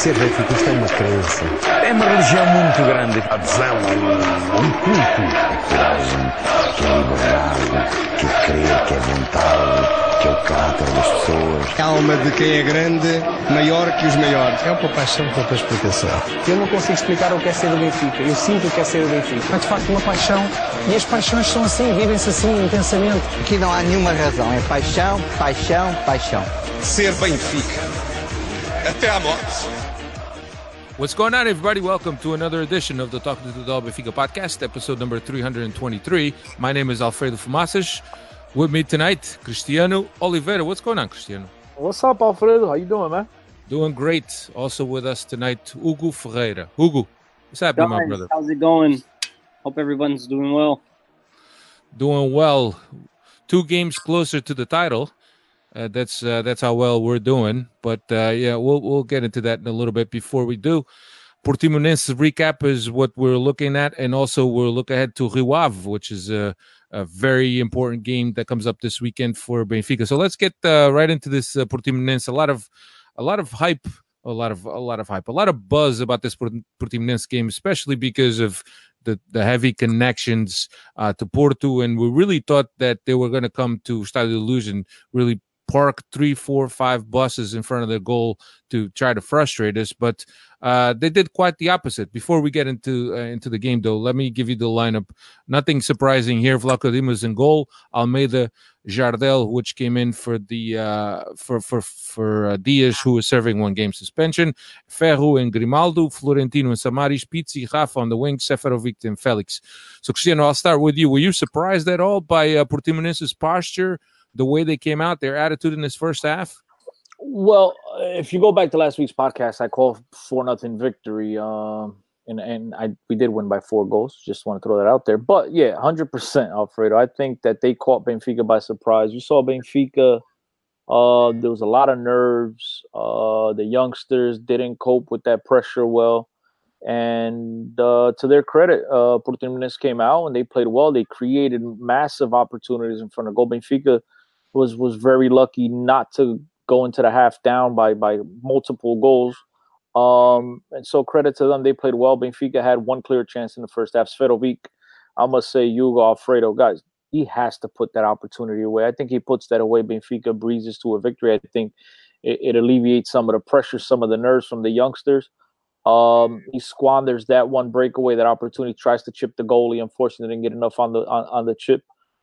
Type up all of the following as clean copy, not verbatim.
Ser benfiquista é uma crença. É uma religião muito grande. A adesão a um culto. É coragem, que é liberdade, que é crer, que é vontade, que é o caráter das pessoas. A alma de quem é grande, maior que os maiores. É uma paixão com outra explicação. Eu não consigo explicar o que é ser do Benfica. Eu sinto o que é ser do Benfica. É de facto uma paixão e as paixões são assim, vivem-se assim intensamente. Aqui não há nenhuma razão, é paixão, paixão, paixão. Ser Benfica. Até à morte. What's going on, everybody? Welcome to another edition of the Talking to the Dog Benfica podcast, episode number 323. My name is Alfredo Fumaças. With me tonight, Cristiano Oliveira. What's going on, Cristiano? What's up, Alfredo? How you doing, man? Doing great. Also with us tonight, Hugo Ferreira. Hugo, what's happening, my brother? How's it going? Hope everyone's doing well. Doing well. 2 games closer to the title. That's how well we're doing. But yeah, we'll get into that in a little bit. Before we do, Portimonense recap is what we're looking at, and also we'll look ahead to Rio Ave, which is a very important game that comes up this weekend for Benfica. So let's get right into this Portimonense. A lot of hype, a lot of buzz about this Portimonense game, especially because of the heavy connections to Porto, and we really thought that they were going to come to Estádio da Luz and really park 3, 4, 5 buses in front of their goal to try to frustrate us, but they did quite the opposite. Before we get into the game, though, let me give you the lineup. Nothing surprising here. Vlaco Dimos in goal. Almeida, Jardel, which came in for the for Dias, who was serving 1 game suspension. Ferro and Grimaldo, Florentino and Samaris, Pizzi, Rafa on the wing, Seferovic and Felix. So, Cristiano, I'll start with you. Were you surprised at all by Portimonense's posture, the way they came out, their attitude in this first half? Well, if you go back to last week's podcast, I called 4-0 victory, and we did win by 4 goals. Just want to throw that out there. But yeah, 100%, Alfredo. I think that they caught Benfica by surprise. You saw Benfica. There was a lot of nerves. The youngsters didn't cope with that pressure well. And to their credit, Portimonense came out and they played well. They created massive opportunities in front of goal. Benfica was very lucky not to go into the half down by multiple goals. And so credit to them. They played well. Benfica had 1 clear chance in the first half. Seferovic, I must say, Hugo, Alfredo, guys, he has to put that opportunity away. I think he puts that away. Benfica breezes to a victory. I think it alleviates some of the pressure, some of the nerves from the youngsters. He squanders that 1 breakaway, that opportunity, tries to chip the goalie. Unfortunately, didn't get enough on the chip.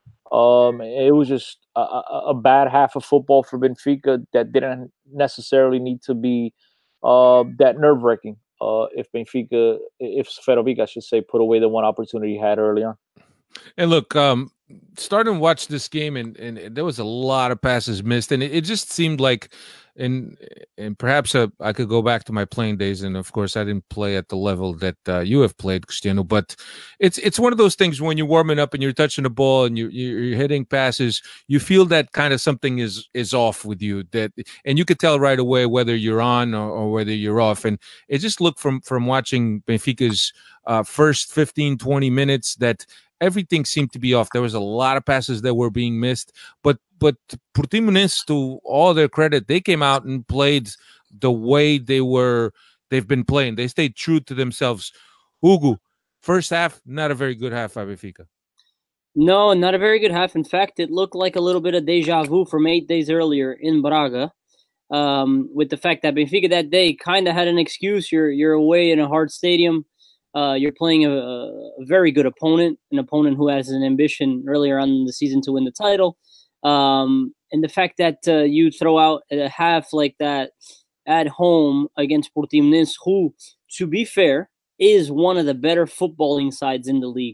It was just a bad half of football for Benfica that didn't necessarily need to be that nerve-wracking. If Seferovic, I should say, put away the 1 opportunity he had early on. And look, starting to watch this game, and there was a lot of passes missed, and it just seemed like, and perhaps I could go back to my playing days, and of course I didn't play at the level that you have played, Cristiano, but it's one of those things when you're warming up and you're touching the ball and you're hitting passes, you feel that kind of something is off with you, and you could tell right away whether you're on or whether you're off. And it just looked from watching Benfica's first 15, 20 minutes that everything seemed to be off. There was a lot of passes that were being missed, but Portimonense, to all their credit, they came out and played the way they've been playing. They stayed true to themselves. Hugo, first half, not a very good half by Benfica. No, not a very good half. In fact, it looked like a little bit of deja vu from 8 days earlier in Braga, with the fact that Benfica that day kind of had an excuse. You're away in a hard stadium. You're playing a very good opponent, an opponent who has an ambition earlier on in the season to win the title. And the fact that you throw out a half like that at home against Portimonense, who, to be fair, is one of the better footballing sides in the league.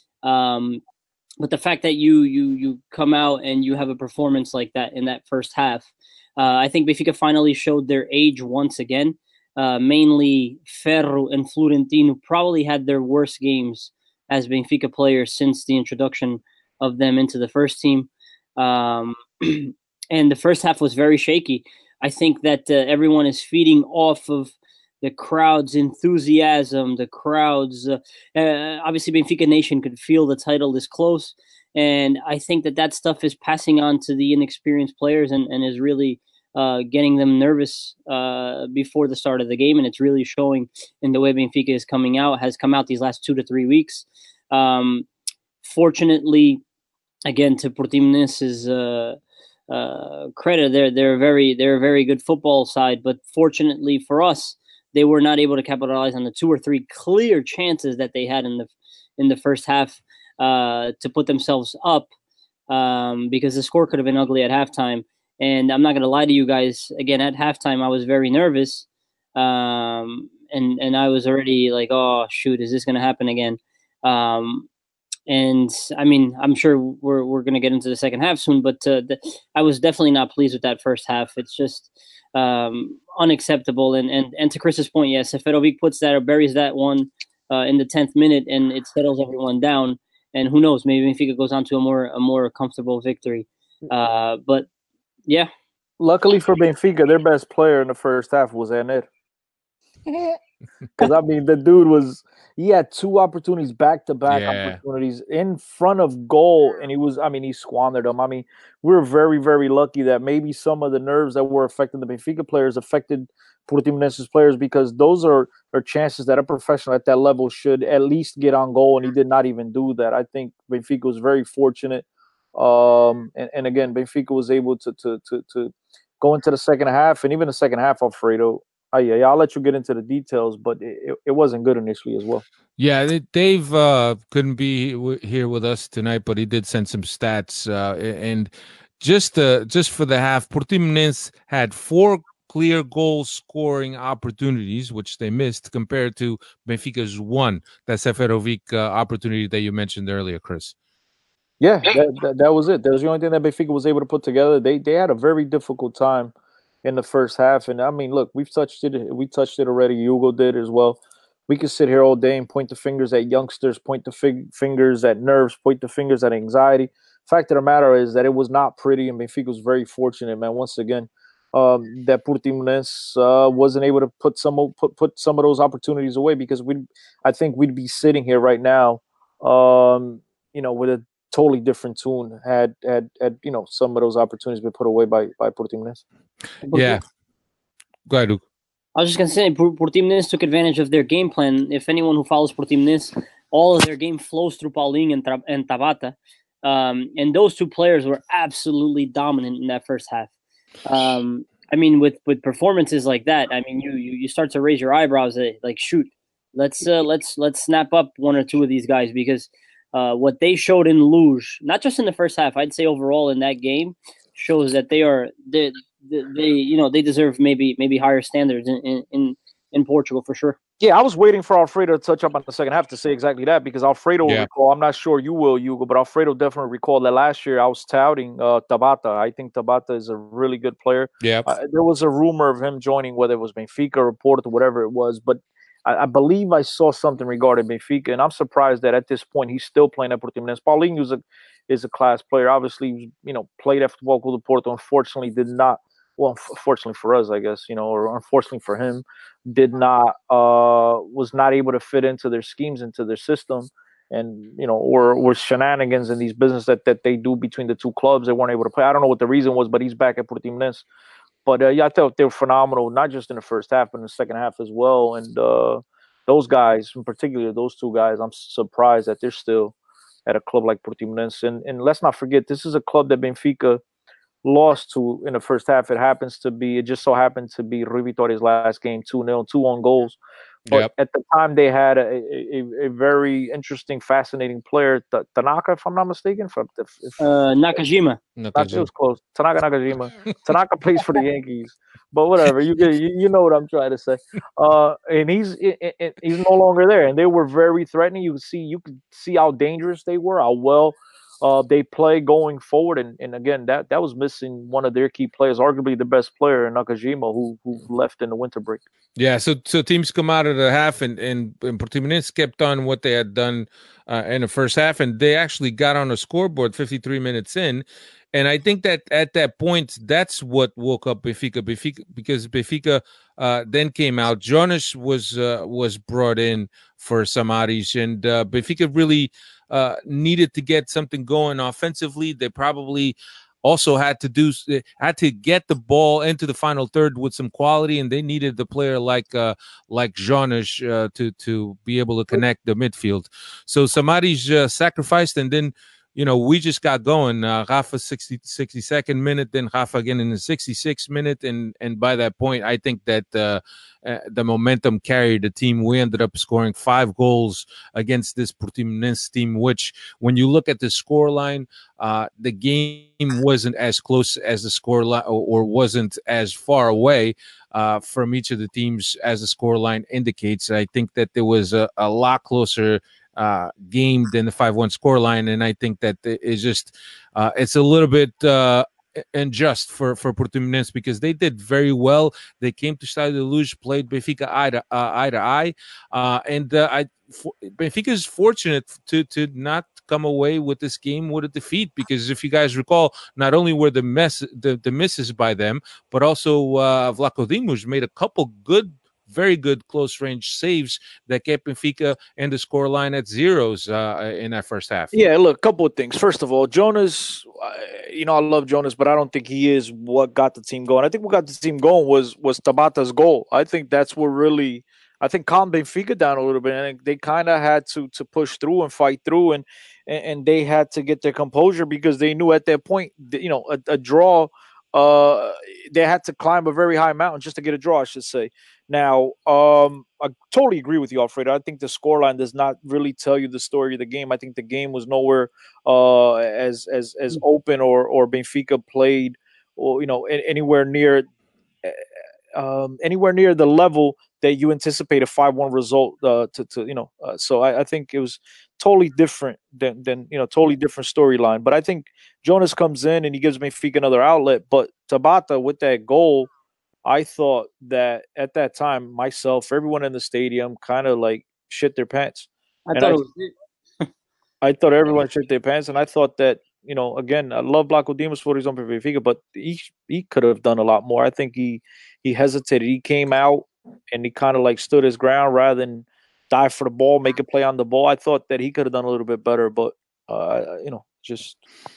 But the fact that you come out and you have a performance like that in that first half, I think Benfica finally showed their age once again. Mainly Ferro and Florentino probably had their worst games as Benfica players since the introduction of them into the first team. And the first half was very shaky. I think that everyone is feeding off of the crowd's enthusiasm, the crowd's... obviously, Benfica Nation could feel the title is close. And I think that stuff is passing on to the inexperienced players and is really getting them nervous before the start of the game, and it's really showing in the way Benfica has come out these last 2 to 3 weeks. Fortunately, again, to Portimonense's credit, they're a very good football side, but fortunately for us, they were not able to capitalize on the 2 or 3 clear chances that they had in the first half to put themselves up, because the score could have been ugly at halftime. And I'm not going to lie to you guys. Again, at halftime, I was very nervous, and I was already like, "Oh shoot, is this going to happen again?" And I mean, I'm sure we're going to get into the second half soon, but I was definitely not pleased with that first half. It's just unacceptable. And to Chris's point, yes, Seferovic puts that or buries that one in the 10th minute, and it settles everyone down. And who knows, maybe Benfica goes on to a more comfortable victory. But yeah. Luckily for Benfica, their best player in the first half was Ener. Because, I mean, the dude he had 2 opportunities, back-to-back opportunities in front of goal, and he squandered them. I mean, we're very, very lucky that maybe some of the nerves that were affecting the Benfica players affected Portimonense's players, because those are chances that a professional at that level should at least get on goal, and he did not even do that. I think Benfica was very fortunate. And again, Benfica was able to go into the second half, and even the second half, Alfredo, I'll let you get into the details, but it wasn't good initially as well. Yeah, Dave couldn't be here with us tonight, but he did send some stats. And just for the half, Portimonense had 4 clear goal scoring opportunities, which they missed, compared to Benfica's 1. That Seferovic opportunity that you mentioned earlier, Chris. Yeah, that was it. That was the only thing that Benfica was able to put together. They had a very difficult time in the first half. And I mean, look, we touched it already. Hugo did as well. We could sit here all day and point the fingers at youngsters, point the fingers at nerves, point the fingers at anxiety. Fact of the matter is that it was not pretty, and Benfica was very fortunate, man. Once again, that Portimonense wasn't able to put some of those opportunities away, because I think we'd be sitting here right now, with a totally different tune had some of those opportunities been put away by Portimonense. Yeah. Go ahead, Luke. I was just going to say, Portimonense took advantage of their game plan. If anyone who follows Portimonense, all of their game flows through Paulinho and Tabata. And those 2 players were absolutely dominant in that first half. I mean, with performances like that, I mean, you start to raise your eyebrows like, shoot, let's snap up 1 or 2 of these guys, because what they showed in Luz, not just in the first half, I'd say overall in that game, shows that they deserve maybe higher standards in Portugal for sure. Yeah, I was waiting for Alfredo to touch up on the second half to say exactly that, because Alfredo will recall. I'm not sure you will, Hugo, but Alfredo definitely recalled that last year I was touting Tabata. I think Tabata is a really good player. Yeah, there was a rumor of him joining, whether it was Benfica or Porto, whatever it was, but I believe I saw something regarding Benfica, and I'm surprised that at this point he's still playing at Portimonense. Paulinho is a class player. Obviously, played at Futebol Clube do Porto. Unfortunately, did not. Well, fortunately for us, I guess, or unfortunately for him, was not able to fit into their schemes, into their system, and or shenanigans in these business that they do between the 2 clubs. They weren't able to play. I don't know what the reason was, but he's back at Portimonense. But I thought they were phenomenal, not just in the first half, but in the second half as well. And those guys, in particular, those 2 guys, I'm surprised that they're still at a club like Portimonense. And let's not forget, this is a club that Benfica lost to in the first half. It just so happened to be Rui Vitória's last game, 2-0, 2 on goals. But at the time, they had a very interesting, fascinating player, Tanaka, if I'm not mistaken. Nakajima. It was close. Nakajima. Tanaka plays for the Yankees, but whatever. You know what I'm trying to say. And he's no longer there. And they were very threatening. You could see how dangerous they were, how well they play going forward. And again, that was missing one of their key players, arguably the best player, Nakajima, who left in the winter break. Yeah, so teams come out of the half, and Portimonense kept on what they had done in the first half, and they actually got on the scoreboard 53 minutes in. And I think that at that point, that's what woke up Benfica because Benfica then came out. Jonas was brought in for Samaris, and Benfica really needed to get something going offensively. They probably also had to get the ball into the final third with some quality, and they needed the player like Jonas to be able to connect the midfield. So Samaris sacrificed, and then we just got going. Rafa 62nd minute, then Rafa again in the 66th minute, and by that point, I think that the momentum carried the team. We ended up scoring 5 goals against this Portimonense team, which, when you look at the scoreline, the game wasn't as close as the scoreline, or wasn't as far away from each of the teams as the scoreline indicates. I think that there was a lot closer game than the 5-1 scoreline, and I think that it's just it's a little bit unjust for Portimonense, because they did very well. They came to Estádio da Luz, played Benfica eye to eye, and Benfica is fortunate to not come away with this game with a defeat, because if you guys recall, not only were the misses by them, but also Vlaco Dimos made a couple very good close-range saves that kept Benfica and the scoreline at zeros in that first half. Yeah, look, a couple of things. First of all, Jonas, I love Jonas, but I don't think he is what got the team going. I think what got the team going was Tabata's goal. I think that's what really, calmed Benfica down a little bit, and they kind of had to push through and fight through, and they had to get their composure, because they knew at that point, a draw, they had to climb a very high mountain just to get a draw, I should say. Now, I totally agree with you, Alfredo. I think the scoreline does not really tell you the story of the game. I think the game was nowhere as open or Benfica played, or anywhere near the level that you anticipate a 5-1 result so I think it was totally different than totally different storyline. But I think Jonas comes in and he gives Benfica another outlet. But Tabata, with that goal, I thought that at that time, myself, everyone in the stadium kind of like shit their pants. I thought everyone shit their pants, and I thought that, again, I love Vlaco Dimos for his own Benfica, but he could have done a lot more. I think he hesitated. He came out and he kind of like stood his ground rather than dive for the ball, make a play on the ball. I thought that he could have done a little bit better, but just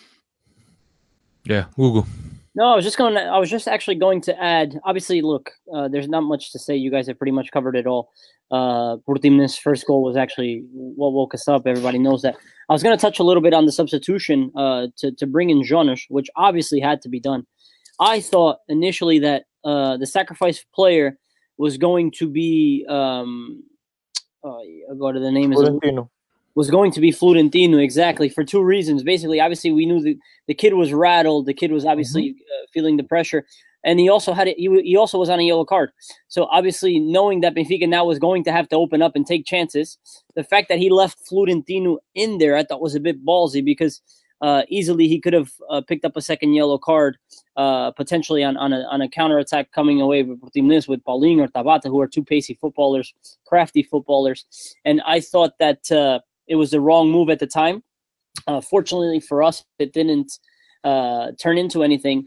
Hugo. No, I was just actually going to add. Obviously, look, there's not much to say. You guys have pretty much covered it all. Portimonense's first goal was actually what woke us up. Everybody knows that. I was going to touch a little bit on the substitution to bring in Jonas, which obviously had to be done. I thought initially that the sacrifice player was going to be I'll go to the name. Was going to be Florentino, exactly, for 2 reasons. Basically, obviously, we knew the kid was rattled. The kid was obviously feeling the pressure, and he also had he also was on a yellow card. So obviously, knowing that Benfica now was going to have to open up and take chances, the fact that he left Florentino in there, I thought was a bit ballsy, because easily he could have picked up a second yellow card, potentially on a counterattack coming away with Portimonense, with Paulinho or Tabata, who are 2 pacey footballers, crafty footballers, and I thought that. It was the wrong move at the time. Fortunately for us, it didn't turn into anything.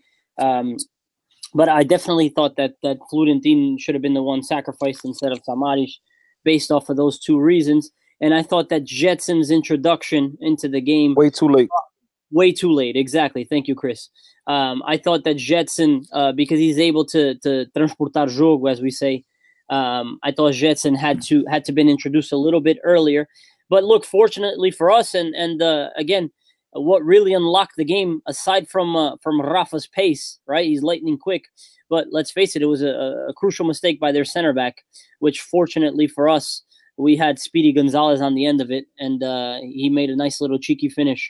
But I definitely thought that Florentino should have been the one sacrificed instead of Samaris, based off of those 2 reasons. And I thought that Jetson's introduction into the game... Way too late. Way too late, exactly. Thank you, Chris. I thought that Jetson, because he's able to transportar jogo, as we say, I thought Jetson had to been introduced a little bit earlier. But look, fortunately for us, and again, what really unlocked the game, aside from Rafa's pace, right? He's lightning quick. But let's face it, it was a crucial mistake by their center back, which fortunately for us, we had Speedy Gonzalez on the end of it, and he made a nice little cheeky finish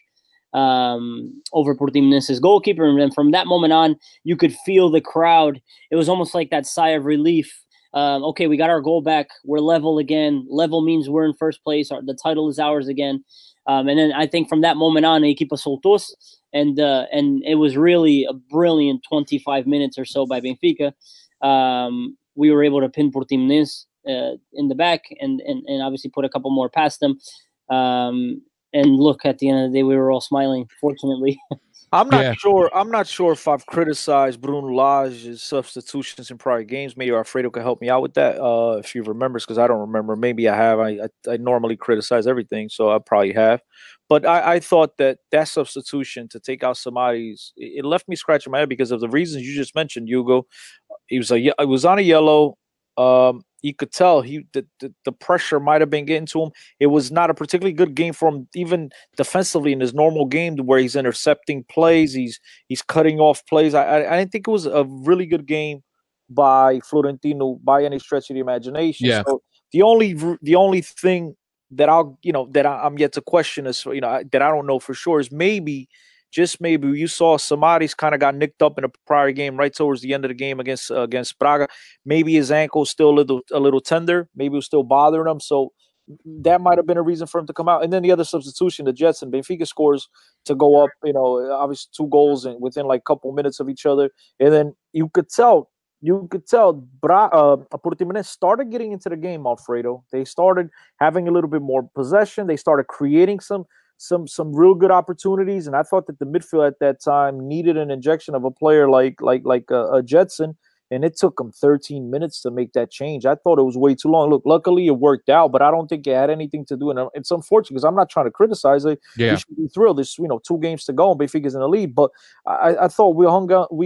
over Portimonense's goalkeeper. And then from that moment on, you could feel the crowd. It was almost like that sigh of relief. Okay, we got our goal back. We're level again. Level means we're in first place. The title is ours again. And then I think from that moment on, Equipa soltos, and it was really a brilliant 25 minutes or so by Benfica. We were able to pin Portimonense in the back and obviously put a couple more past them. And look, at the end of the day, we were all smiling, fortunately. I'm not Yeah. sure. I'm not sure if I've criticized Bruno Lage's substitutions in prior games. Maybe Alfredo can help me out with that if he remembers, because I don't remember. Maybe I have. I normally criticize everything, so I probably have. But I thought that substitution to take out somebody's it left me scratching my head because of the reasons you just mentioned, Hugo. It was on a yellow. You could tell the pressure might have been getting to him. It was not a particularly good game for him, even defensively in his normal game, where he's intercepting plays, he's cutting off plays. I didn't think it was a really good game by Florentino by any stretch of the imagination. Yeah. So the only thing that I'm yet to question is that I don't know for sure is maybe just maybe you saw Samaris kind of got nicked up in a prior game right towards the end of the game against Braga. Maybe his ankle's still a little tender. Maybe it was still bothering him. So that might have been a reason for him to come out. And then the other substitution, the Jets and Benfica scores to go up. Obviously 2 goals and within like a couple minutes of each other. And then you could tell Portimonense started getting into the game, Alfredo. They started having a little bit more possession. They started creating some real good opportunities, and I thought that the midfield at that time needed an injection of a player like a Jetson, and it took them 13 minutes to make that change. I thought it was way too long. Look, luckily it worked out, but I don't think it had anything to do. And it's unfortunate because I'm not trying to criticize it. Yeah. We should be thrilled. There's 2 games to go, and Benfica's in the lead. But I thought we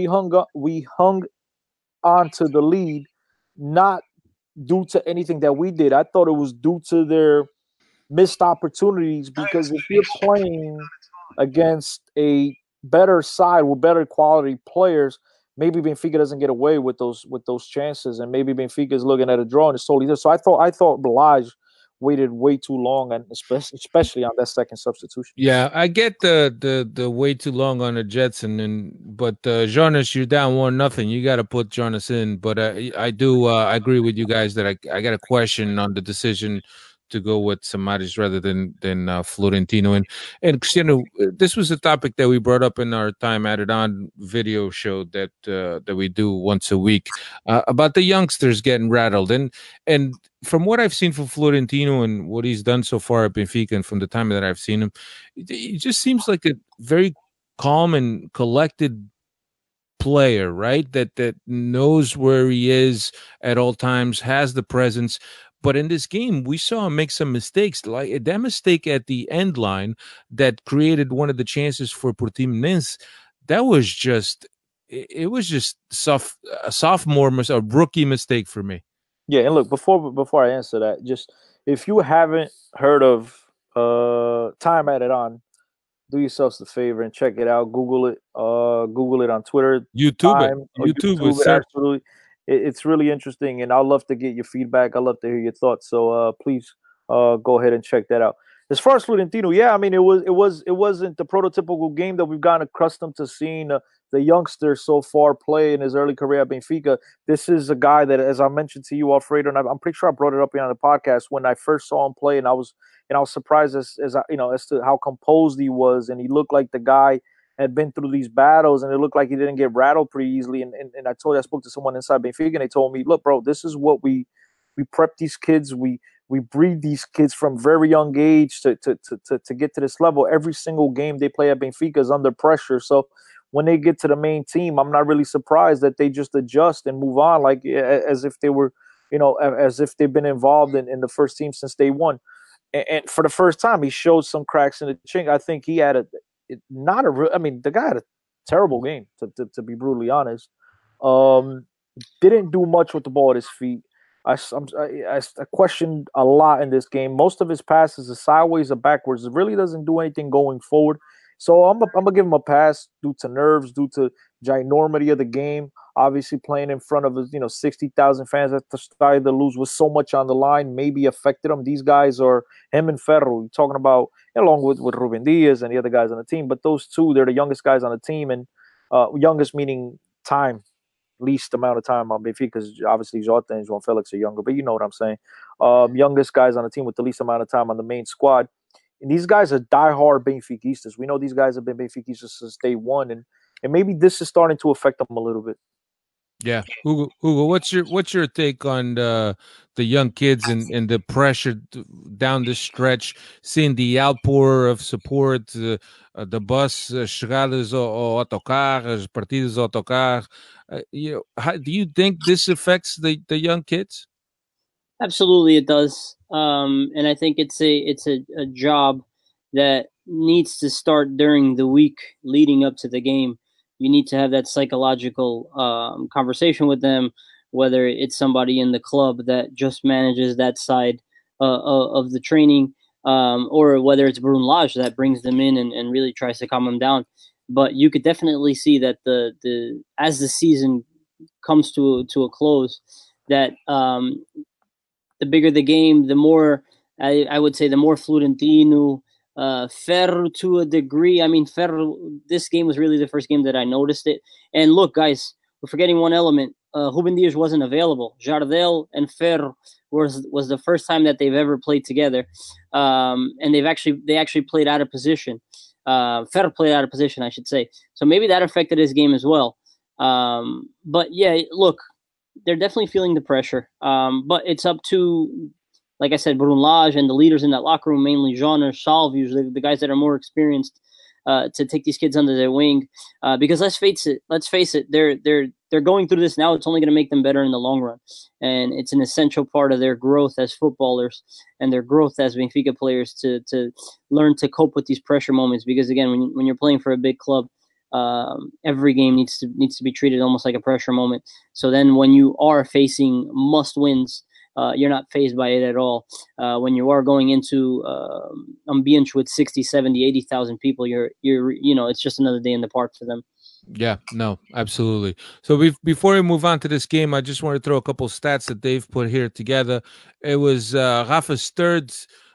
hung on to the lead, not due to anything that we did. I thought it was due to their missed opportunities, because if you're playing against a better side with better quality players, maybe Benfica doesn't get away with those chances, and maybe Benfica is looking at a draw and it's totally there. So I thought Lage waited way too long, and especially on that second substitution. Yeah, I get the way too long on the Jetson, but Jonas, you're down 1-0. You got to put Jonas in. But I do I agree with you guys that I got a question on the decision to go with Samaris rather than Florentino. And Cristiano, this was a topic that we brought up in our Time Added On video show that we do once a week about the youngsters getting rattled. And from what I've seen from Florentino and what he's done so far at Benfica, and from the time that I've seen him, he just seems like a very calm and collected player, right? That knows where he is at all times, has the presence. But in this game, we saw him make some mistakes, like that mistake at the end line that created one of the chances for Portimonense. That was just a rookie mistake for me. Yeah, and look, before I answer that, just if you haven't heard of Time Added On, do yourselves the favor and check it out. Google it. Google it on Twitter. YouTube it. Absolutely. It's really interesting, and I'd love to get your feedback. I'd love to hear your thoughts. So please go ahead and check that out. As far as Florentino, yeah, I mean, it wasn't the prototypical game that we've gotten accustomed to seeing the youngster so far play in his early career at Benfica. This is a guy that, as I mentioned to you, Alfredo, and I'm pretty sure I brought it up here on the podcast when I first saw him play, and I was surprised as to how composed he was, and he looked like the guy had been through these battles, and it looked like he didn't get rattled pretty easily. And I spoke to someone inside Benfica, and they told me, look, bro, this is what we prep these kids. We breed these kids from very young age to get to this level. Every single game they play at Benfica is under pressure. So when they get to the main team, I'm not really surprised that they just adjust and move on, like as if they were, as if they've been involved in the first team since day one. And for the first time, he showed some cracks in the chink. I think he had the guy had a terrible game, to be brutally honest. Didn't do much with the ball at his feet. I questioned a lot in this game. Most of his passes are sideways or backwards. It really doesn't do anything going forward. So I'm gonna give him a pass due to nerves, due to ginormity of the game. Obviously, playing in front of 60,000 fans at the start to lose with so much on the line maybe affected him. These guys are him and Ferro. You're talking about along with Ruben Diaz and the other guys on the team, but those two, they're the youngest guys on the team, and youngest meaning time, least amount of time on Benfica, because obviously Jota and João Felix are younger, but you know what I'm saying. Youngest guys on the team with the least amount of time on the main squad. And these guys are diehard Benfiquistas. We know these guys have been Benfiquistas since day one, and maybe this is starting to affect them a little bit. Yeah, Hugo, what's your take on the young kids and the pressure down the stretch, seeing the outpour of support, the bus chegadas ao autocarro, as partidas ao autocarro. Do you think this affects the young kids? Absolutely, it does. And I think it's a job that needs to start during the week leading up to the game. You need to have that psychological conversation with them, whether it's somebody in the club that just manages that side of the training, or whether it's Brun Lage that brings them in and really tries to calm them down. But you could definitely see that the as the season comes to a close, that the bigger the game, the more I would say the more Florentino, Ferro to a degree. I mean, Ferro, this game was really the first game that I noticed it. And look, guys, we're forgetting one element. Ruben Dias wasn't available. Jardel and Ferro was the first time that they've ever played together, and they actually played out of position. Ferro played out of position, I should say. So maybe that affected his game as well. But yeah, look, they're definitely feeling the pressure. But it's up to, like I said, Brun Lage and the leaders in that locker room, mainly Jean or Salve, usually the guys that are more experienced, to take these kids under their wing. Because let's face it, they're going through this now. It's only going to make them better in the long run, and it's an essential part of their growth as footballers and their growth as Benfica players to learn to cope with these pressure moments. Because again, when you're playing for a big club, every game needs to be treated almost like a pressure moment. So then when you are facing must wins, you're not fazed by it at all. When you are going into ambience with 60, 70, 80,000 people, you're it's just another day in the park for them. Yeah, no, absolutely. So before we move on to this game, I just want to throw a couple stats that they've put here together. It was Rafa's third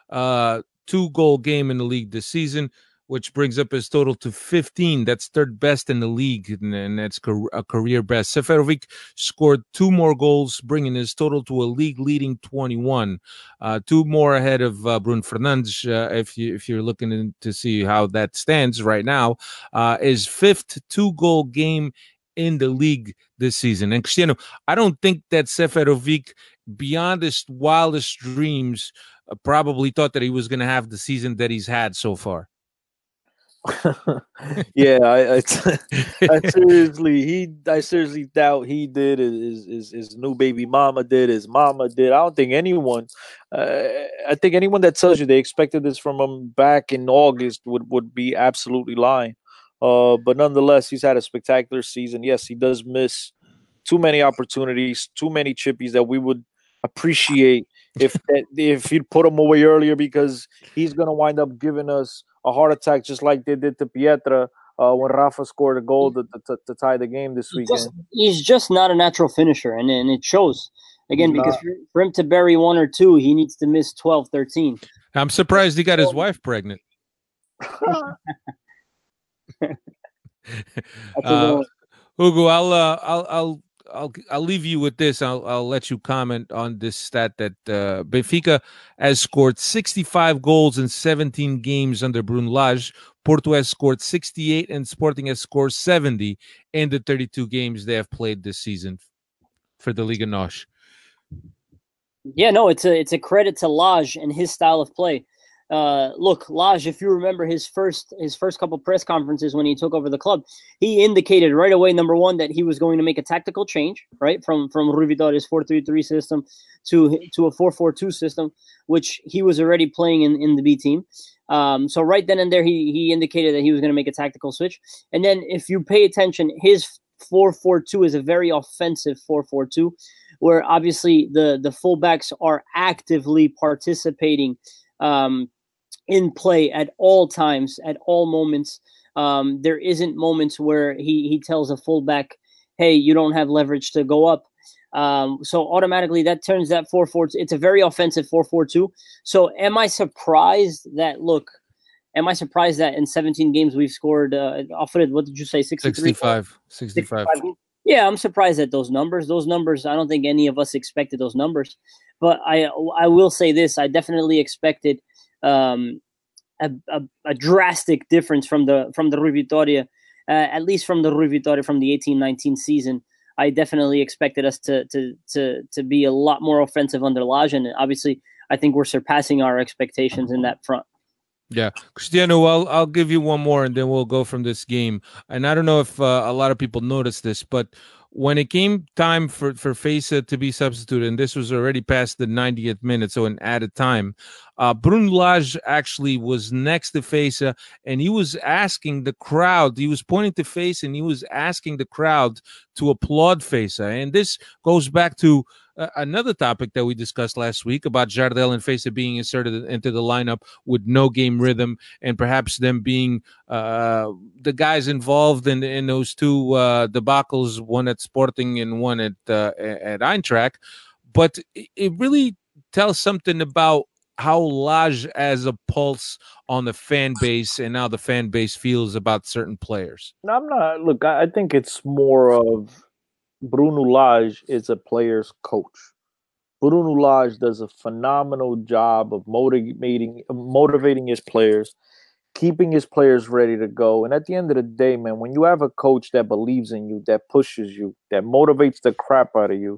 2-goal game in the league this season, which brings up his total to 15. That's third best in the league, and that's a career best. Seferovic scored 2 more goals, bringing his total to a league-leading 21. 2 more ahead of Bruno Fernandes, if you're looking to see how that stands right now. His 5th 2-goal game in the league this season. And Cristiano, I don't think that Seferovic, beyond his wildest dreams, probably thought that he was going to have the season that he's had so far. Yeah, I seriously doubt he did. His new baby mama did. His mama did. I don't think anyone. I think anyone that tells you they expected this from him back in August would be absolutely lying. But nonetheless, he's had a spectacular season. Yes, he does miss too many opportunities, too many chippies that we would appreciate if he'd put them away earlier, because he's going to wind up giving us a heart attack just like they did to Pietra when Rafa scored a goal to tie the game this weekend. He's just not a natural finisher, and it shows. Again, because for him to bury 1 or 2, he needs to miss 12, 13. I'm surprised he got his wife pregnant. Hugo, I'll leave you with this. I'll let you comment on this stat that Benfica has scored 65 goals in 17 games under Bruno Lage. Porto has scored 68 and Sporting has scored 70 in the 32 games they have played this season for the Liga NOS. Yeah, no, it's a credit to Lage and his style of play. Look, Lage, if you remember his first couple press conferences when he took over the club, he indicated right away, number one, that he was going to make a tactical change, right, from Rui Vitória's 4-3-3 system to a 4-4-2 system, which he was already playing in the B team. So right then and there, he indicated that he was going to make a tactical switch. And then if you pay attention, his 4-4-2 is a very offensive 4-4-2, where obviously the fullbacks are actively participating in play at all times, at all moments. There isn't moments where he tells a fullback, hey, you don't have leverage to go up. So automatically that turns that 4-4. It's a very offensive 4-4-2. So am I surprised that in 17 games we've scored, Alfred, what did you say, 65. Yeah, I'm surprised at those numbers. Those numbers, I don't think any of us expected those numbers. But I will say this, I definitely expected a drastic difference from the Rui Vitória, at least from the Rui Vitória from the 18-19 season. I definitely expected us to be a lot more offensive under Lage, and obviously I think we're surpassing our expectations in that front. Yeah, Cristiano, I'll give you one more and then we'll go from this game. And I don't know if a lot of people noticed this, but when it came time for Feza to be substituted, and this was already past the 90th minute, so an added time, Bruno Lage actually was next to Feza, and he was asking the crowd, he was pointing to Feza, and he was asking the crowd to applaud Feza. And this goes back to another topic that we discussed last week about Jardel and Feza being inserted into the lineup with no game rhythm, and perhaps them being the guys involved in those two debacles, one at Sporting and one at Eintracht. But it really tells something about how Lage has a pulse on the fan base and how the fan base feels about certain players. No, I'm not. Look, I think it's more of Bruno Lage is a player's coach. Bruno Lage does a phenomenal job of motivating his players, keeping his players ready to go. And at the end of the day, man, when you have a coach that believes in you, that pushes you, that motivates the crap out of you,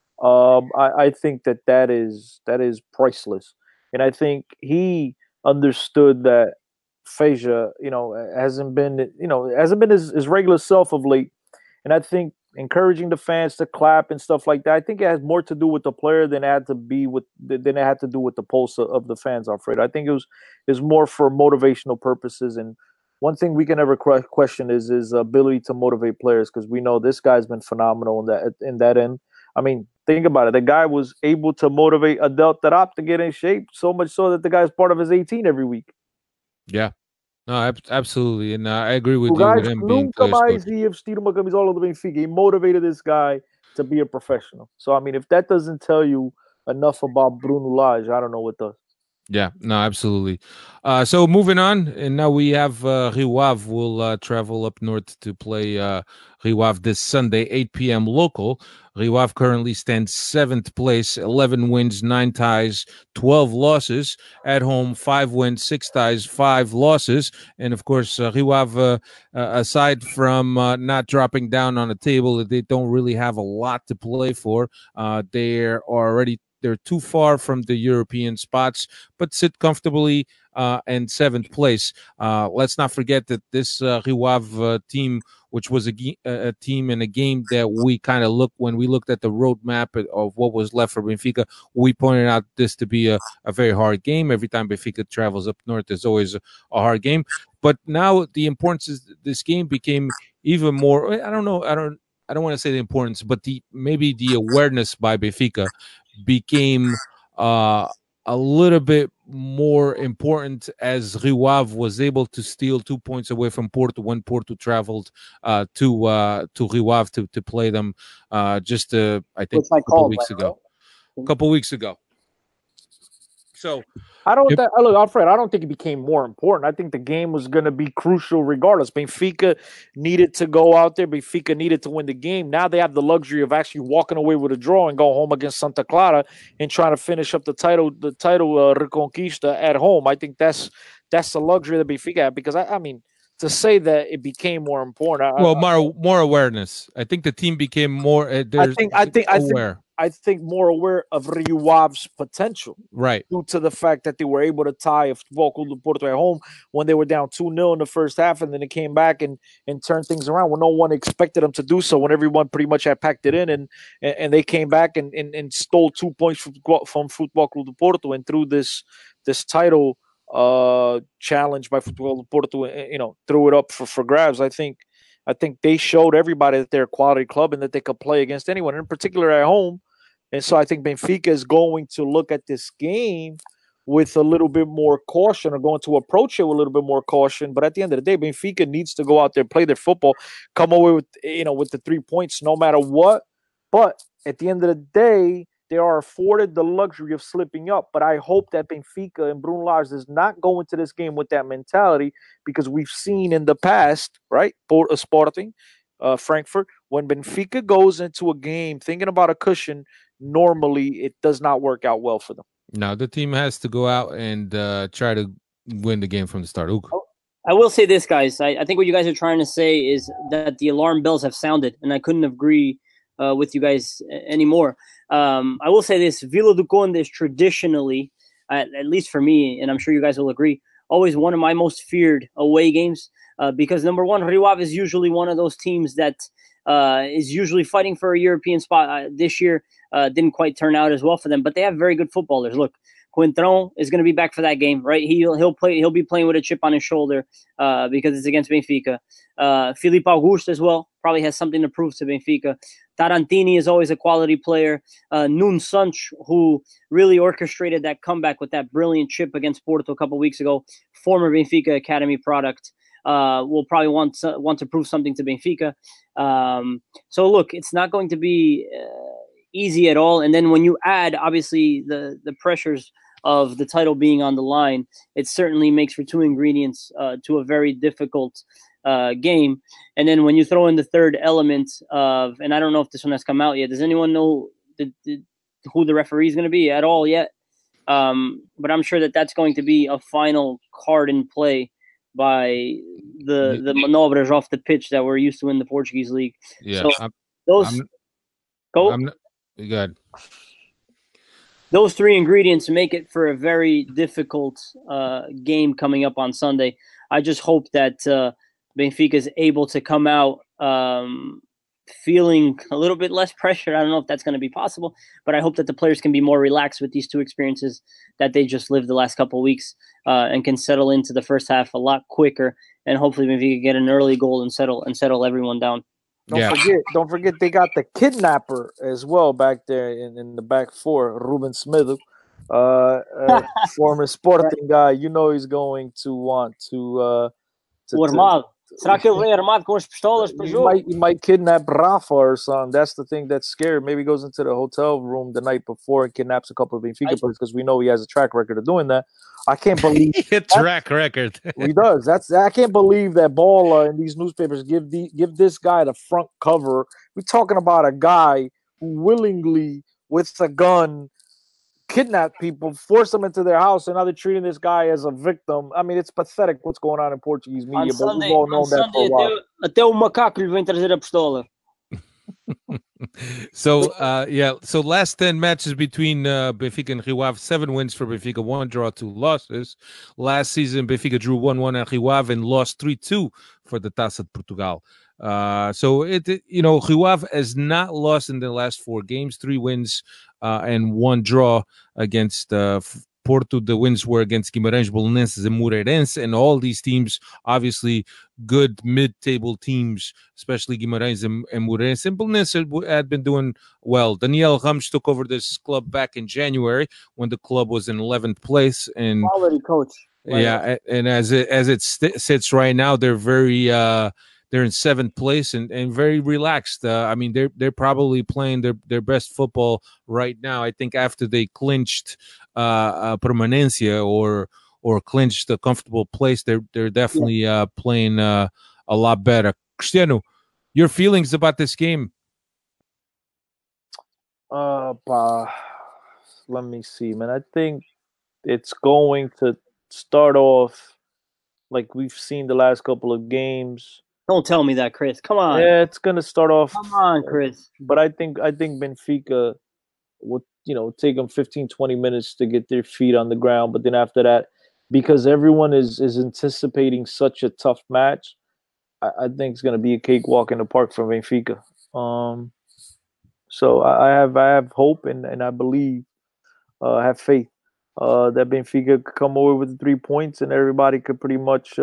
I think that is priceless. And I think he understood that Feza, hasn't been his regular self of late. And I think encouraging the fans to clap and stuff like that, I think it has more to do with the player than it had to do with the pulse of the fans, Alfredo. I think it was more for motivational purposes. And one thing we can never question is his ability to motivate players, because we know this guy's been phenomenal in that end. I mean, think about it. The guy was able to motivate Adel Taarabt to get in shape, so much so that the guy's part of his 18 every week. Yeah. No, absolutely. And I agree with you with him being players coach. He motivated this guy to be a professional. So, I mean, if that doesn't tell you enough about Bruno Lage, I don't know what does. Yeah, no, absolutely. So moving on, and now we have Rio Ave will travel up north to play Rio Ave this Sunday, 8 p.m. local. Rio Ave currently stands 7th place, 11 wins, 9 ties, 12 losses. At home, 5 wins, 6 ties, 5 losses. And of course, Rio Ave, aside from not dropping down on the table, they don't really have a lot to play for. They're too far from the European spots, but sit comfortably in 7th place. Let's not forget that this Rio Ave team, which was a team in a game that we kind of when we looked at the roadmap of what was left for Benfica, we pointed out this to be a very hard game. Every time Benfica travels up north, there's always a hard game. But now the importance is this game became even more. I don't want to say the importance, but maybe the awareness by Benfica became a little bit more important as Rio Ave was able to steal 2 points away from Porto when Porto traveled to Rio Ave to play them I think a couple weeks ago. So look, Alfred, I don't think it became more important. I think the game was going to be crucial regardless. Benfica needed to go out there. Benfica needed to win the game. Now they have the luxury of actually walking away with a draw and go home against Santa Clara and trying to finish up the title Reconquista at home. I think that's the luxury that Benfica had, because I mean, to say that it became more important. More awareness. I think the team became more. I think more aware of Rio Ave's potential, right? Due to the fact that they were able to tie Futebol Clube do Porto at home when they were down 2-0 in the first half, and then they came back and turned things around when no one expected them to do so. When everyone pretty much had packed it in, and they came back and stole 2 points from Futebol Clube do Porto, and through this title challenge by Futebol do Porto, threw it up for grabs. I think they showed everybody that they're a quality club and that they could play against anyone, in particular at home. And so I think Benfica is going to look at this game with a little bit more caution, or going to approach it with a little bit more caution. But at the end of the day, Benfica needs to go out there, play their football, come away with the 3 points no matter what. But at the end of the day, they are afforded the luxury of slipping up. But I hope that Benfica and Bruno Lage does not go into this game with that mentality, because we've seen in the past, right, Sporting, Frankfurt, when Benfica goes into a game thinking about a cushion, normally it does not work out well for them. No, the team has to go out and try to win the game from the start. I will say this, guys. I think what you guys are trying to say is that the alarm bells have sounded, and I couldn't agree with you guys anymore. I will say this: Vila do Conde is traditionally, at least for me, and I'm sure you guys will agree, always one of my most feared away games because number one, Rio Ave is usually one of those teams that is usually fighting for a European spot. This year didn't quite turn out as well for them, but they have very good footballers. Look, Coentrão is going to be back for that game, right? He'll be playing with a chip on his shoulder because it's against Benfica. Filipe Augusto as well probably has something to prove to Benfica. Tarantini is always a quality player. Nuno Santos, who really orchestrated that comeback with that brilliant chip against Porto a couple weeks ago, former Benfica Academy product, will probably want to prove something to Benfica. So look, it's not going to be easy at all. And then when you add, obviously, the pressures of the title being on the line, it certainly makes for two ingredients to a very difficult game. And then when you throw in the third element of, and I don't know if this one has come out yet. Does anyone know who the referee is going to be at all yet? But I'm sure that's going to be a final card in play by the manovras off the pitch that we're used to in the Portuguese league. Yeah. So Good. Those three ingredients make it for a very difficult game coming up on Sunday. I just hope that Benfica is able to come out feeling a little bit less pressure. I don't know if that's going to be possible, but I hope that the players can be more relaxed with these two experiences that they just lived the last couple of weeks and can settle into the first half a lot quicker. And hopefully Benfica get an early goal and settle everyone down. Don't forget they got the kidnapper as well back there in the back four, Ruben Smith, former Sporting guy. You know he's going to want to Será que ele vem armado com as pistolas para o jogo? He might kidnap Rafa or something. That's the thing that's scary. Maybe he goes into the hotel room the night before and kidnaps a couple of Benfica players because we know he has a track record of doing that. I can't believe track record. He does. I can't believe that Ball in these newspapers give this guy the front cover. We're talking about a guy who willingly, with a gun, kidnap people, force them into their house, and now they're treating this guy as a victim. I mean, it's pathetic what's going on in Portuguese media, but we've all known that for a while. Até o macaco lhe vem trazer a pistola. So last 10 matches between Benfica and Rio Ave, 7 wins for Benfica, 1 draw, 2 losses. Last season, Benfica drew 1-1 at Rio Ave and lost 3-2 for the Taça de Portugal. So Rio Ave has not lost in the last 4 games, 3 wins and 1 draw against Porto. The wins were against Guimarães, Belenenses, and Moreirense, and all these teams, obviously good mid-table teams, especially Guimarães and Moreirense. And Belenenses had been doing well. Daniel Ramos took over this club back in January when the club was in 11th place. And quality coach. Right? Yeah, and as it sits right now, they're very they're in 7th place and very relaxed. I mean, they're probably playing their best football right now. I think after they clinched permanencia or clinched a comfortable place, they're definitely playing a lot better. Cristiano, your feelings about this game? Let me see, man. I think it's going to start off like we've seen the last couple of games. Don't tell me that, Chris. Come on. Yeah, it's gonna start off. Come on, Chris. But I think Benfica will, take them 15, 20 minutes to get their feet on the ground. But then after that, because everyone is anticipating such a tough match, I think it's gonna be a cakewalk in the park for Benfica. So I have hope and I believe, I have faith that Benfica could come over with the 3 points and everybody could pretty much.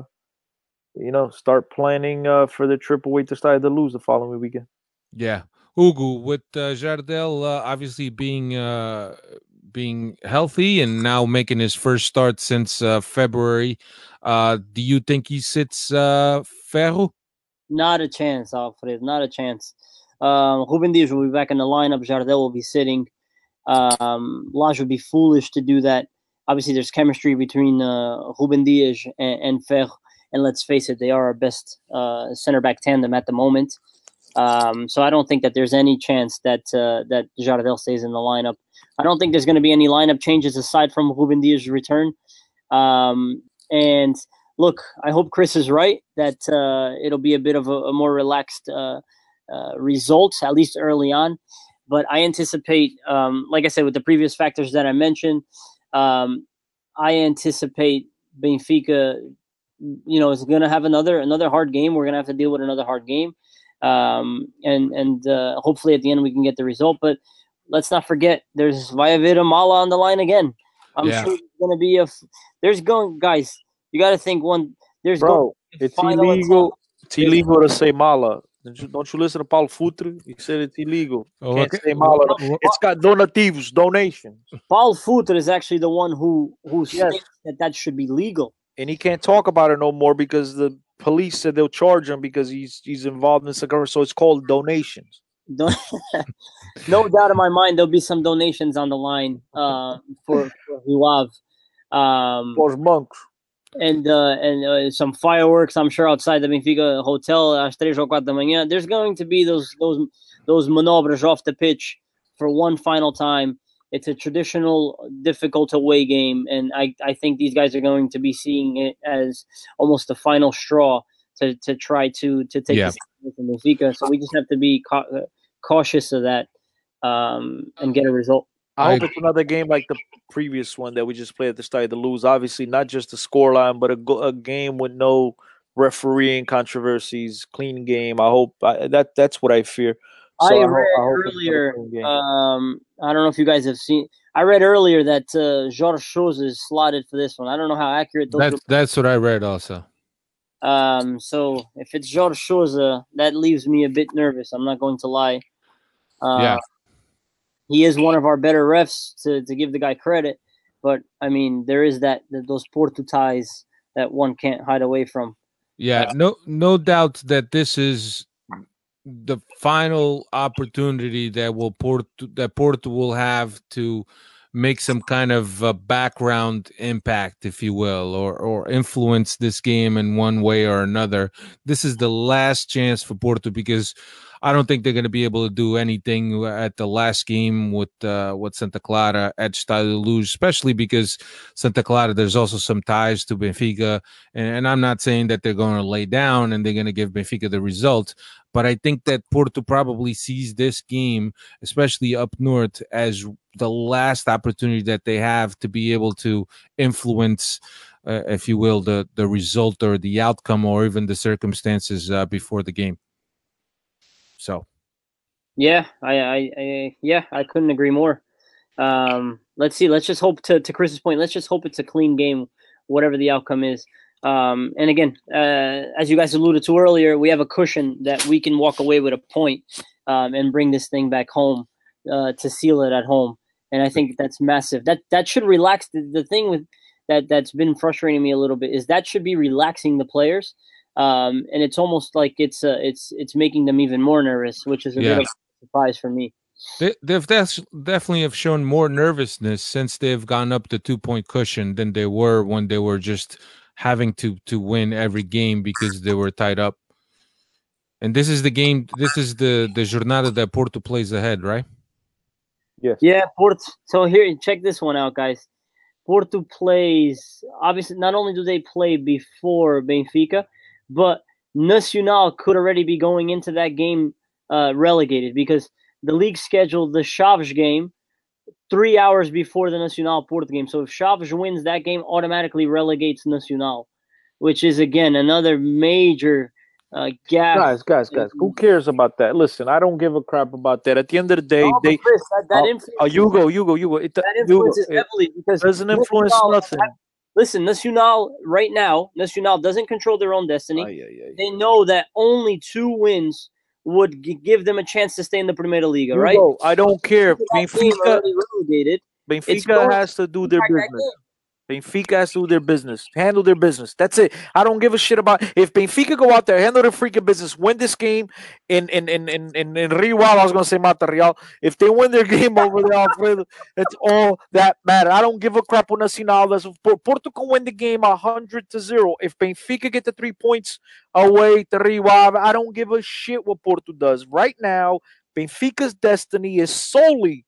Start planning for the trip away to Stade da Luz the following weekend. Yeah. Hugo, with Jardel obviously being healthy and now making his first start since February, do you think he sits Ferro? Not a chance, Alfred. Not a chance. Ruben Dias will be back in the lineup. Jardel will be sitting. Lage would be foolish to do that. Obviously, there's chemistry between Ruben Dias and Ferro. And let's face it, they are our best center-back tandem at the moment. So I don't think that there's any chance that Jardel stays in the lineup. I don't think there's going to be any lineup changes aside from Ruben Dias' return. And look, I hope Chris is right that it'll be a bit of a more relaxed results, at least early on. But I anticipate, like I said, with the previous factors that I mentioned, I anticipate Benfica, is going to have another hard game. We're going to have to deal with another hard game. And hopefully at the end we can get the result. But let's not forget, there's Valladolid Mala on the line again. I'm sure there's going to be guys, you got to think it's illegal. It's illegal to say Mala. Don't you listen to Paulo Futre? He said it's illegal. Can't say Mala. It's got donations. Paulo Futre is actually the one who states that should be legal. And he can't talk about it no more because the police said they'll charge him because he's involved in cigar. So it's called donations. No doubt in my mind, there'll be some donations on the line for Rio Ave. For monks. And some fireworks, I'm sure, outside the Benfica hotel às 3 or 4 da manhã. There's going to be those manobras off the pitch for one final time. It's a traditional, difficult away game, and I think these guys are going to be seeing it as almost the final straw to try to take this from Benfica. So we just have to be cautious of that and get a result. I hope it's another game like the previous one that we just played at the start to lose. Obviously, not just the scoreline, but a game with no refereeing controversies, clean game. I hope that's what I fear. So I read earlier. I don't know if you guys have seen. I read earlier that Jorge Sousa is slotted for this one. I don't know how accurate those. That's what I read also. So if it's Jorge Sousa, that leaves me a bit nervous. I'm not going to lie. He is one of our better refs, to give the guy credit, but I mean there is those Porto ties that one can't hide away from. Yeah, no doubt that this is the final opportunity that Porto will have to make some kind of background impact, if you will, or influence this game in one way or another. This is the last chance for Porto because I don't think they're going to be able to do anything at the last game with Santa Clara at Estádio da Luz, especially because Santa Clara, there's also some ties to Benfica. And I'm not saying that they're going to lay down and they're going to give Benfica the result, but I think that Porto probably sees this game, especially up north, as the last opportunity that they have to be able to influence, if you will, the result or the outcome or even the circumstances before the game. So, yeah, I couldn't agree more. Let's see. Let's just hope to Chris's point. Let's just hope it's a clean game, whatever the outcome is. And again, as you guys alluded to earlier, we have a cushion that we can walk away with a point and bring this thing back home to seal it at home. And I think that's massive. That should relax. The thing with that's been frustrating me a little bit is that should be relaxing the players. And it's almost like it's making them even more nervous, which is a bit of a surprise for me. They've definitely have shown more nervousness since they've gone up the 2-point cushion than they were when they were just having to win every game because they were tied up. And this is the game. This is the jornada that Porto plays ahead, right? Yes. Yeah, Porto. So here, check this one out, guys. Porto plays. Obviously, not only do they play before Benfica, but Nacional could already be going into that game relegated because the league scheduled the Chaves game 3 hours before the Nacional Porto game. So if Chaves wins, that game automatically relegates Nacional, which is, again, another major gap. Guys, who cares about that? Listen, I don't give a crap about that. At the end of the day, Chris, that influences. You go. That influences heavily because doesn't influence nothing. Listen, Nacional right now, Nacional doesn't control their own destiny. They know that only 2 wins would give them a chance to stay in the Primeira Liga, right? I don't care. Benfica Benfica has to do their business. Benfica has to do their business. Handle their business. That's it. I don't give a shit about if Benfica go out there, handle their freaking business, win this game in Rio. I was gonna say Mata Real. If they win their game over there, Alfredo, that's all that matters. I don't give a crap on Nacional. Porto can win the game 100-0. If Benfica get the 3 points away to Rio, I don't give a shit what Porto does. Right now, Benfica's destiny is solely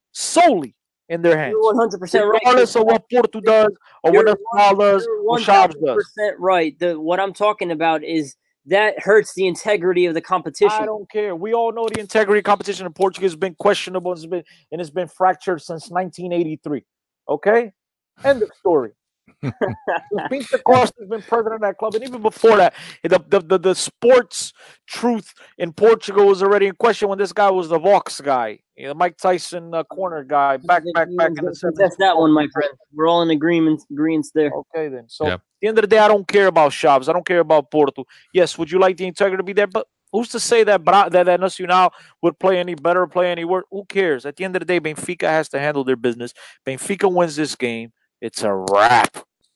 in their hands. You're 100% right. Regardless of what Porto does or what Nacional does or Chaves does. 100% right. What I'm talking about is that hurts the integrity of the competition. I don't care. We all know the integrity of competition in Portugal has been questionable and it's been fractured since 1983. Okay? End of story. Pinto Costa has been president of that club, and even before that, the sports truth in Portugal was already in question when this guy was the Vox guy, Mike Tyson corner guy, back in the 70s. That's that one, my friend. We're all in agreements there. Okay, then. So at the end of the day, I don't care about Chaves. I don't care about Porto. Yes, would you like the integrity to be there? But who's to say that Nacional would play any better or play any worse? Who cares? At the end of the day, Benfica has to handle their business. Benfica wins this game. It's a wrap.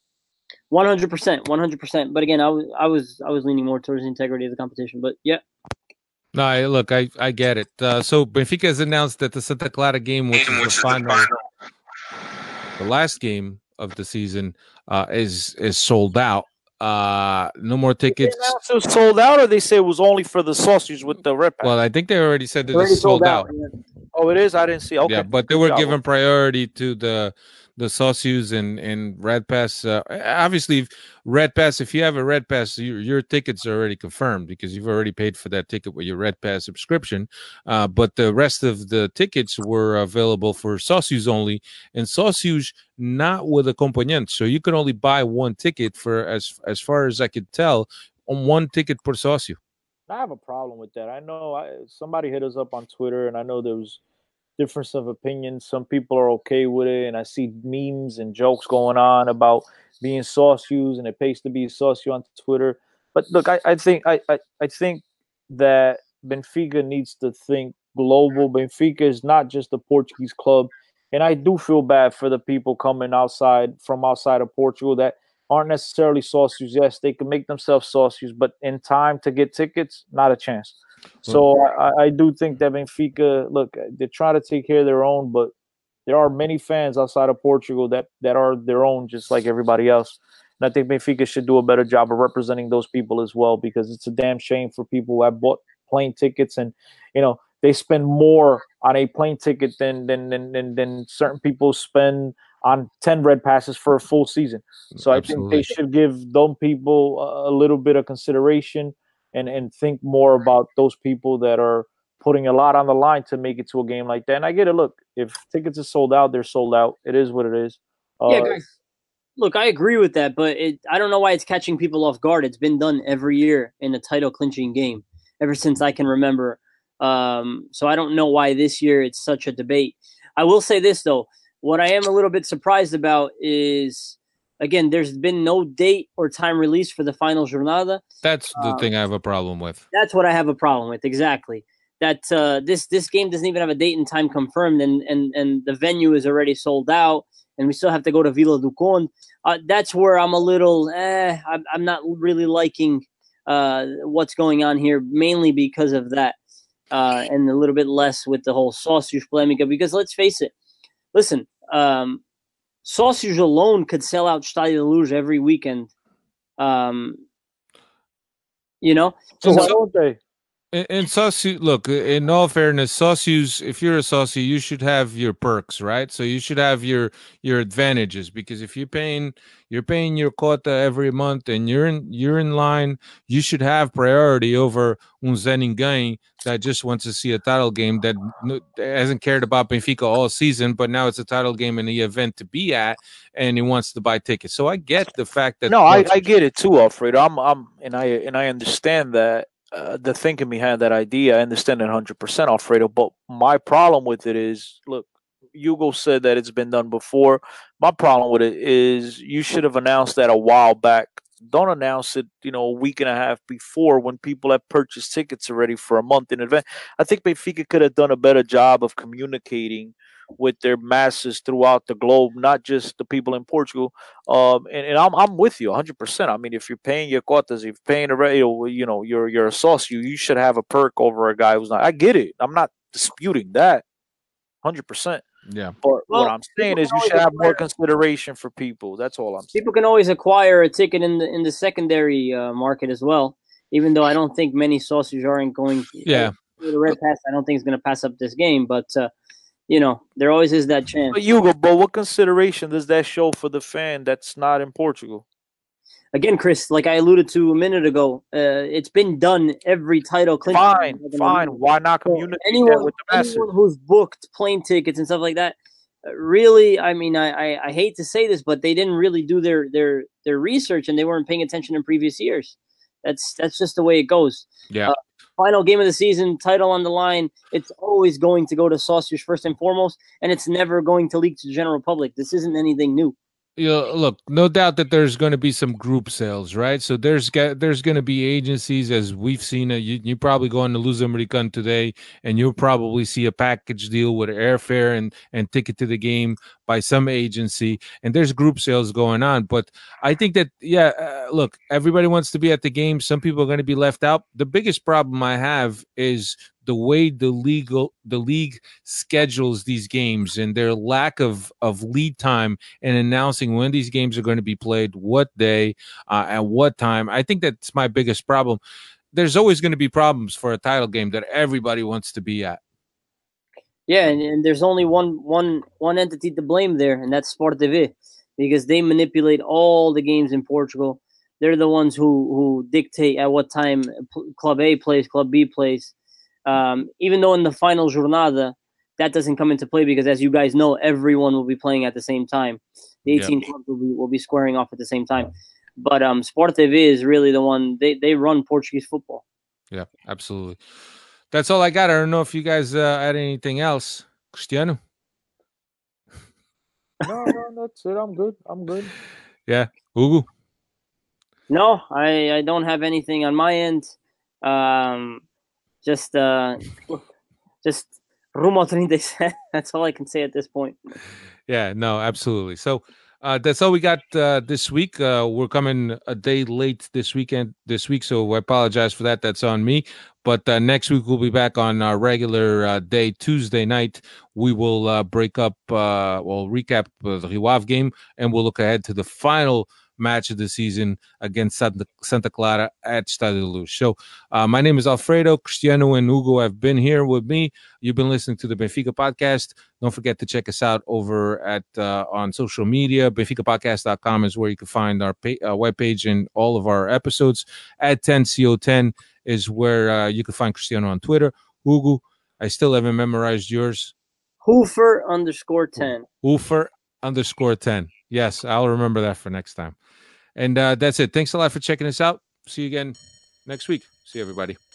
100%. But again, I was leaning more towards the integrity of the competition. But yeah. No, look, I get it. So Benfica has announced that the Santa Clara game, which is the last game of the season, is sold out. No more tickets. They announced it was sold out, or they say it was only for the sausage with the red pack? Well, I think they already said that it's sold out. Oh, it is? I didn't see. Okay. Yeah, but they were given priority to the Sócios and Red Pass. Obviously, Red Pass, if you have a Red Pass, your tickets are already confirmed because you've already paid for that ticket with your Red Pass subscription. But the rest of the tickets were available for Sócios only, and Sócios not with accompagnant. So you can only buy one ticket for, as far as I could tell, on one ticket per Sócio. I have a problem with that. I know somebody hit us up on Twitter, and I know there was difference of opinion. Some people are okay with it, and I see memes and jokes going on about being Sócios, and it pays to be a Sócio on Twitter. But look, I think that Benfica needs to think global. Benfica is not just a Portuguese club, and I do feel bad for the people coming from outside of Portugal that aren't necessarily Sócios. Yes, they can make themselves Sócios, but in time to get tickets, not a chance. So I do think that Benfica, look, they're trying to take care of their own, but there are many fans outside of Portugal that are their own, just like everybody else. And I think Benfica should do a better job of representing those people as well, because it's a damn shame for people who have bought plane tickets and, they spend more on a plane ticket than certain people spend on 10 red passes for a full season. So Absolutely. I think they should give those people a little bit of consideration and think more about those people that are putting a lot on the line to make it to a game like that. And I get it. Look, if tickets are sold out, they're sold out. It is what it is. Yeah, guys. Look, I agree with that, but I don't know why it's catching people off guard. It's been done every year in a title-clinching game ever since I can remember. So I don't know why this year it's such a debate. I will say this, though. What I am a little bit surprised about is, again, there's been no date or time released for the final jornada. That's the thing I have a problem with. That's what I have a problem with, exactly. That this game doesn't even have a date and time confirmed, and the venue is already sold out, and we still have to go to Vila do Conde. That's where I'm a little, I'm not really liking what's going on here, mainly because of that, and a little bit less with the whole Sócios polemica, because let's face it, listen, Sócios alone could sell out Estádio da Luz every weekend. So why don't they? And Sócio, look, in all fairness, Sócios, if you're a Sócio, you should have your perks, right? So you should have your advantages, because if you're paying your quota every month and you're in line, you should have priority over Zé Ninguém that just wants to see a title game, that hasn't cared about Benfica all season, but now it's a title game and the event to be at, and he wants to buy tickets. So I get the fact that I get it too, Alfredo. I understand that. The thinking behind that idea, I understand it 100%, Alfredo. But my problem with it is, look, Hugo said that it's been done before. My problem with it is you should have announced that a while back. Don't announce it, a week and a half before, when people have purchased tickets already for a month in advance. I think Benfica could have done a better job of communicating with their masses throughout the globe, not just the people in Portugal. And I'm with you 100%. I mean, if you're paying your quotas, if you're paying you're a Sócio, you should have a perk over a guy who's not. I get it. I'm not disputing that 100%. Yeah. But what I'm saying is you should have more consideration for people. That's all I'm saying. People can always acquire a ticket in the secondary market as well, even though I don't think many Sócios aren't going. Yeah. The Red Pass, I don't think is going to pass up this game, but. There always is that chance. But Hugo, what consideration does that show for the fan that's not in Portugal? again, Chris, like I alluded to a minute ago, it's been done every title clinch. Fine. Why not communicate that with the masses? Anyone who's booked plane tickets and stuff like that, really, I mean, I hate to say this, but they didn't really do their research and they weren't paying attention in previous years. That's just the way it goes. Yeah. Final game of the season, title on the line. It's always going to go to Sausage first and foremost, and it's never going to leak to the general public. This isn't anything new. Look, no doubt that there's going to be some group sales, right? So there's going to be agencies, as we've seen. You probably go on to Luz American today, and you'll probably see a package deal with airfare and ticket to the game by some agency, and there's group sales going on. But I think that, look, everybody wants to be at the game. Some people are going to be left out. The biggest problem I have is the way the league schedules these games and their lack of lead time in announcing when these games are going to be played, what day, at what time. I think that's my biggest problem. There's always going to be problems for a title game that everybody wants to be at. Yeah, and there's only one entity to blame there, and that's Sport TV, because they manipulate all the games in Portugal. They're the ones who dictate at what time Club A plays, Club B plays. Even though in the final jornada, that doesn't come into play because, as you guys know, everyone will be playing at the same time. The 18 clubs will be squaring off at the same time. But Sport TV is really the one. They run Portuguese football. Yeah, absolutely. That's all I got. I don't know if you guys had anything else. Cristiano? No, that's it. I'm good. Yeah. Hugo? No, I don't have anything on my end. Just Rumo 37. That's all I can say at this point. Yeah, no, absolutely. So that's all we got this week. We're coming a day late this week, so I apologize for that. That's on me. But next week we'll be back on our regular day, Tuesday night. We will recap the Rio Ave game, and we'll look ahead to the final match of the season against Santa Clara at Estádio da Luz. So my name is Alfredo. Cristiano and Hugo have been here with me. You've been listening to the Benfica podcast. Don't forget to check us out over at on social media. BenficaPodcast.com is where you can find our webpage and all of our episodes. At 10CO10 is where you can find Cristiano on Twitter. Hugo, I still haven't memorized yours. Hoofer_10. Hoofer_10. Yes, I'll remember that for next time. And that's it. Thanks a lot for checking us out. See you again next week. See you, everybody.